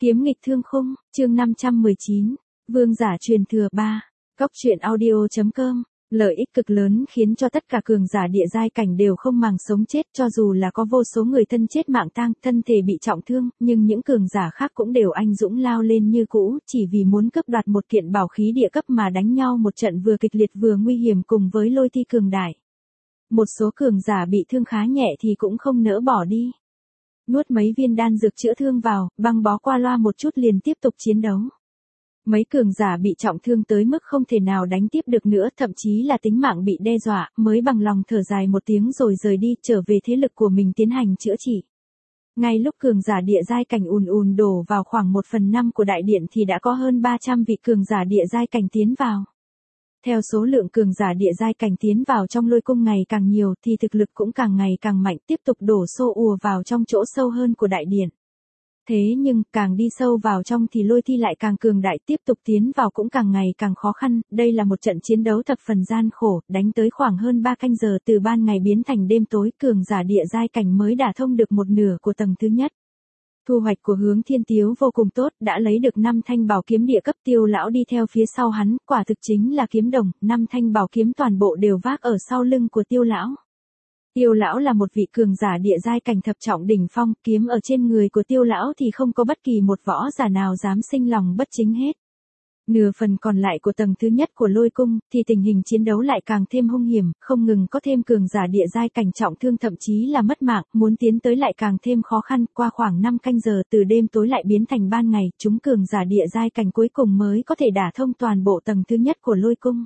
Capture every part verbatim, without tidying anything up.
Kiếm nghịch thương khung, chương năm trăm mười chín, Vương giả truyền thừa ba, Cóc truyện audio.com, lợi ích cực lớn khiến cho tất cả cường giả địa giai cảnh đều không màng sống chết, cho dù là có vô số người thân chết mạng tang, thân thể bị trọng thương, nhưng những cường giả khác cũng đều anh dũng lao lên như cũ, chỉ vì muốn cướp đoạt một kiện bảo khí địa cấp mà đánh nhau một trận vừa kịch liệt vừa nguy hiểm cùng với lôi thi cường đại. Một số cường giả bị thương khá nhẹ thì cũng không nỡ bỏ đi. Nuốt mấy viên đan dược chữa thương vào, băng bó qua loa một chút liền tiếp tục chiến đấu. Mấy cường giả bị trọng thương tới mức không thể nào đánh tiếp được nữa, thậm chí là tính mạng bị đe dọa, mới bằng lòng thở dài một tiếng rồi rời đi, trở về thế lực của mình tiến hành chữa trị. Ngay lúc cường giả địa giai cảnh ùn ùn đổ vào khoảng một phần năm của đại điện thì đã có hơn ba trăm vị cường giả địa giai cảnh tiến vào. Theo số lượng cường giả địa giai cảnh tiến vào trong lôi cung ngày càng nhiều thì thực lực cũng càng ngày càng mạnh, tiếp tục đổ xô ùa vào trong chỗ sâu hơn của đại điện. Thế nhưng, càng đi sâu vào trong thì lôi thi lại càng cường đại, tiếp tục tiến vào cũng càng ngày càng khó khăn, đây là một trận chiến đấu thập phần gian khổ, đánh tới khoảng hơn ba canh giờ từ ban ngày biến thành đêm tối, cường giả địa giai cảnh mới đả thông được một nửa của tầng thứ nhất. Thu hoạch của Hướng Thiên Tiếu vô cùng tốt, đã lấy được năm thanh bảo kiếm địa cấp, Tiêu lão đi theo phía sau hắn, quả thực chính là kiếm đồng, năm thanh bảo kiếm toàn bộ đều vác ở sau lưng của Tiêu lão. Tiêu lão là một vị cường giả địa giai cảnh thập trọng đỉnh phong, kiếm ở trên người của Tiêu lão thì không có bất kỳ một võ giả nào dám sinh lòng bất chính hết. Nửa phần còn lại của tầng thứ nhất của lôi cung, thì tình hình chiến đấu lại càng thêm hung hiểm, không ngừng có thêm cường giả địa giai cảnh trọng thương thậm chí là mất mạng, muốn tiến tới lại càng thêm khó khăn, qua khoảng năm canh giờ từ đêm tối lại biến thành ban ngày, chúng cường giả địa giai cảnh cuối cùng mới có thể đả thông toàn bộ tầng thứ nhất của lôi cung.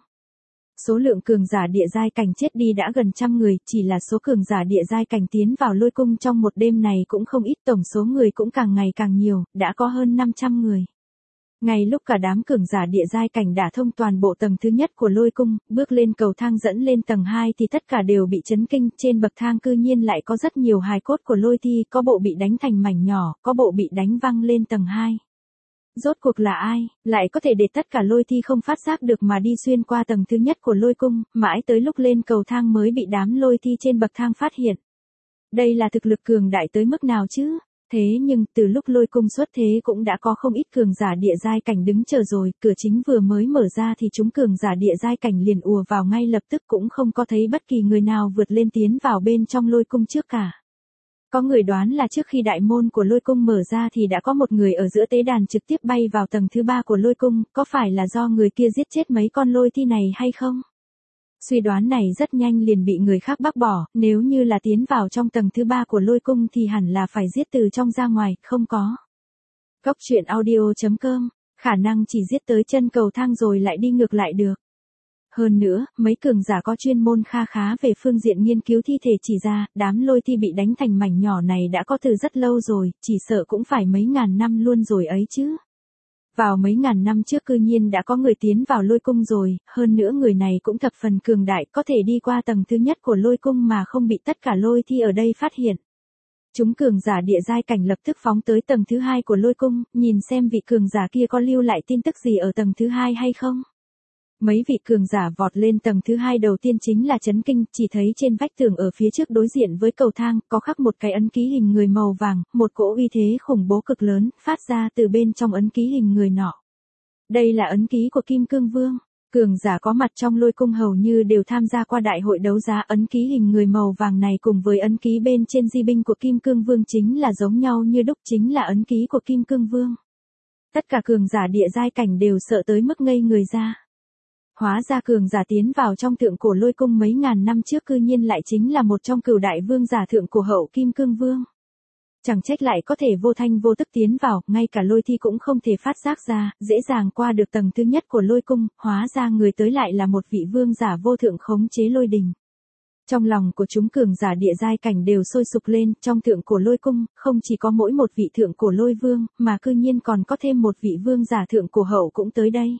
Số lượng cường giả địa giai cảnh chết đi đã gần trăm người, chỉ là số cường giả địa giai cảnh tiến vào lôi cung trong một đêm này cũng không ít, tổng số người cũng càng ngày càng nhiều, đã có hơn năm trăm người. Ngay lúc cả đám cường giả địa giai cảnh đả thông toàn bộ tầng thứ nhất của lôi cung, bước lên cầu thang dẫn lên tầng hai thì tất cả đều bị chấn kinh, trên bậc thang cư nhiên lại có rất nhiều hài cốt của lôi thi, có bộ bị đánh thành mảnh nhỏ, có bộ bị đánh văng lên tầng hai. Rốt cuộc là ai, lại có thể để tất cả lôi thi không phát giác được mà đi xuyên qua tầng thứ nhất của lôi cung, mãi tới lúc lên cầu thang mới bị đám lôi thi trên bậc thang phát hiện. Đây là thực lực cường đại tới mức nào chứ? Thế nhưng, từ lúc lôi cung xuất thế cũng đã có không ít cường giả địa giai cảnh đứng chờ rồi, cửa chính vừa mới mở ra thì chúng cường giả địa giai cảnh liền ùa vào ngay lập tức, cũng không có thấy bất kỳ người nào vượt lên tiến vào bên trong lôi cung trước cả. Có người đoán là trước khi đại môn của lôi cung mở ra thì đã có một người ở giữa tế đàn trực tiếp bay vào tầng thứ ba của lôi cung, có phải là do người kia giết chết mấy con lôi thi này hay không? Suy đoán này rất nhanh liền bị người khác bác bỏ, nếu như là tiến vào trong tầng thứ ba của lôi cung thì hẳn là phải giết từ trong ra ngoài, không có. Cóc truyện audio.com, khả năng chỉ giết tới chân cầu thang rồi lại đi ngược lại được. Hơn nữa, mấy cường giả có chuyên môn kha khá về phương diện nghiên cứu thi thể chỉ ra, đám lôi thi bị đánh thành mảnh nhỏ này đã có từ rất lâu rồi, chỉ sợ cũng phải mấy ngàn năm luôn rồi ấy chứ. Vào mấy ngàn năm trước cư nhiên đã có người tiến vào lôi cung rồi, hơn nữa người này cũng thập phần cường đại, có thể đi qua tầng thứ nhất của lôi cung mà không bị tất cả lôi thi ở đây phát hiện. Chúng cường giả địa giai cảnh lập tức phóng tới tầng thứ hai của lôi cung, nhìn xem vị cường giả kia có lưu lại tin tức gì ở tầng thứ hai hay không. Mấy vị cường giả vọt lên tầng thứ hai đầu tiên chính là chấn kinh, chỉ thấy trên vách tường ở phía trước đối diện với cầu thang, có khắc một cái ấn ký hình người màu vàng, một cỗ uy thế khủng bố cực lớn, phát ra từ bên trong ấn ký hình người nọ. Đây là ấn ký của Kim Cương Vương. Cường giả có mặt trong lôi cung hầu như đều tham gia qua đại hội đấu giá, ấn ký hình người màu vàng này cùng với ấn ký bên trên di binh của Kim Cương Vương chính là giống nhau như đúc, chính là ấn ký của Kim Cương Vương. Tất cả cường giả địa giai cảnh đều sợ tới mức ngây người ra. Hóa ra cường giả tiến vào trong thượng cổ lôi cung mấy ngàn năm trước cư nhiên lại chính là một trong cửu đại vương giả thượng cổ hậu Kim Cương Vương. Chẳng trách lại có thể vô thanh vô tức tiến vào, ngay cả lôi thi cũng không thể phát giác ra, dễ dàng qua được tầng thứ nhất của lôi cung, hóa ra người tới lại là một vị vương giả vô thượng khống chế lôi đình. Trong lòng của chúng cường giả địa giai cảnh đều sôi sục lên, trong thượng cổ lôi cung, không chỉ có mỗi một vị thượng cổ lôi vương, mà cư nhiên còn có thêm một vị vương giả thượng cổ hậu cũng tới đây.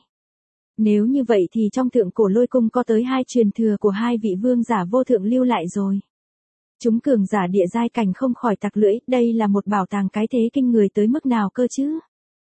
Nếu như vậy thì trong thượng cổ lôi cung có tới hai truyền thừa của hai vị vương giả vô thượng lưu lại rồi. Chúng cường giả địa giai cảnh không khỏi tặc lưỡi, đây là một bảo tàng cái thế kinh người tới mức nào cơ chứ.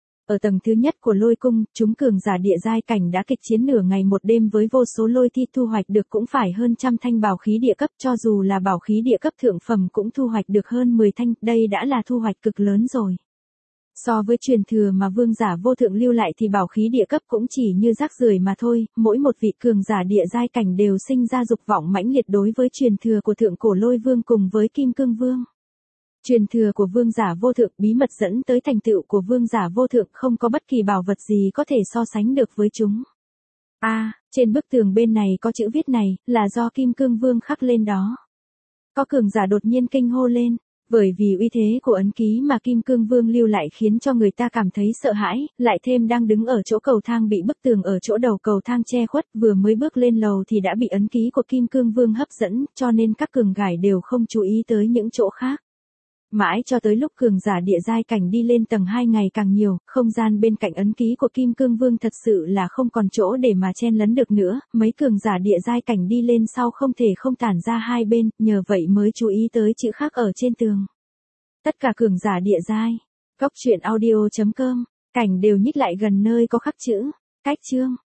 Ở tầng thứ nhất của lôi cung, chúng cường giả địa giai cảnh đã kịch chiến nửa ngày một đêm với vô số lôi thi, thu hoạch được cũng phải hơn trăm thanh bảo khí địa cấp, cho dù là bảo khí địa cấp thượng phẩm cũng thu hoạch được hơn mười thanh, đây đã là thu hoạch cực lớn rồi. So với truyền thừa mà vương giả vô thượng lưu lại thì bảo khí địa cấp cũng chỉ như rác rưởi mà thôi, mỗi một vị cường giả địa giai cảnh đều sinh ra dục vọng mãnh liệt đối với truyền thừa của thượng cổ lôi vương cùng với kim cương vương. Truyền thừa của vương giả vô thượng bí mật dẫn tới thành tựu của vương giả vô thượng không có bất kỳ bảo vật gì có thể so sánh được với chúng. A, à, trên bức tường bên này có chữ viết này, là do kim cương vương khắc lên đó. Có cường giả đột nhiên kinh hô lên, bởi vì uy thế của ấn ký mà kim cương vương lưu lại khiến cho người ta cảm thấy sợ hãi, lại thêm đang đứng ở chỗ cầu thang bị bức tường ở chỗ đầu cầu thang che khuất, vừa mới bước lên lầu thì đã bị ấn ký của kim cương vương hấp dẫn, cho nên các cường gải đều không chú ý tới những chỗ khác. Mãi cho tới lúc cường giả địa giai cảnh đi lên tầng hai ngày càng nhiều, không gian bên cạnh ấn ký của Kim Cương Vương thật sự là không còn chỗ để mà chen lấn được nữa, mấy cường giả địa giai cảnh đi lên sau không thể không tản ra hai bên, nhờ vậy mới chú ý tới chữ khác ở trên tường. Tất cả cường giả địa giai, Cốc truyện audio chấm com, cảnh đều nhích lại gần nơi có khắc chữ, cách chương.